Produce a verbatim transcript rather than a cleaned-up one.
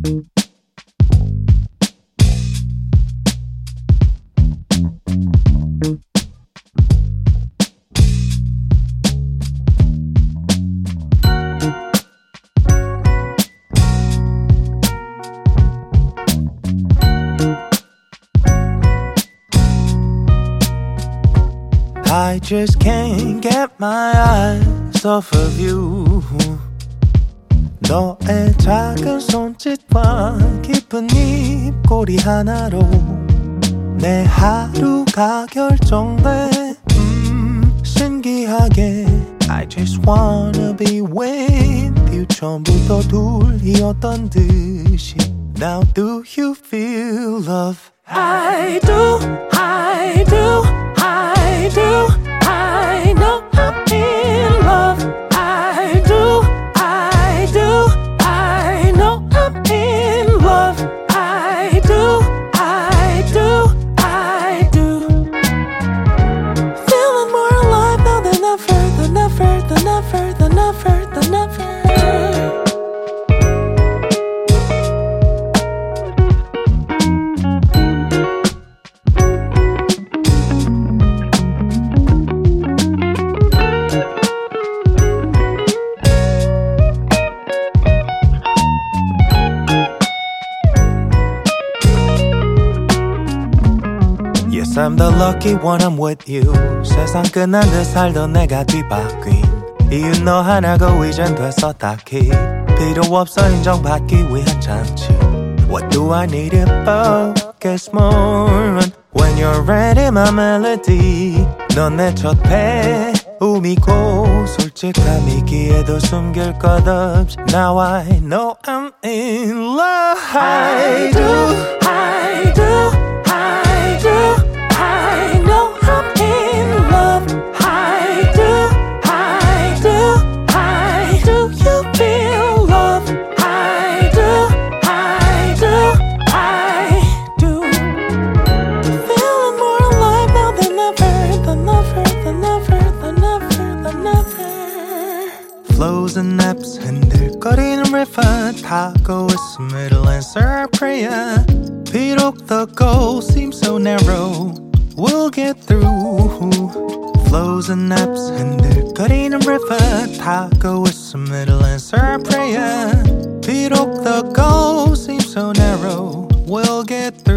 I just can't get my eyes off of you. 너의 작은 손짓과 깊은 입꼬리 하나로 내 하루가 결정돼. 음, 신기하게 I just wanna be with you. 처음부터 둘이었던 듯이 Now do you feel love? I do, I do, I do, I know I'm in love. I do, I do, I know I'm in love. I do, I do, I do. Feeling more alive now than ever, than ever, than ever, than ever, than ever. I'm the lucky one, I'm with you. 세상 끝난 듯 살던 내가 뒤바뀐 이유 너 하나고 이젠 됐어 딱히 필요 없어 인정받기 위한 장치. What do I need to focus more on? When you're ready my melody. 넌 내 첫 배움이고 솔직함이기에도 숨길 것 없이 Now I know I'm in love. I do, I do, I do. I know I'm in love. I do, I do, I do. You feel love. I do, I do, I do. Feeling more alive now than ever, than ever, than ever, than ever, than ever. Flows and naps 흔들거리는 river 타고 있어 middle answer prayer. 비록 the goal seems so narrow We'll get through. Flows and naps 흔들거리는 river 타고 있어 middle answer prayer. 비록 the goal seems so narrow We'll get through.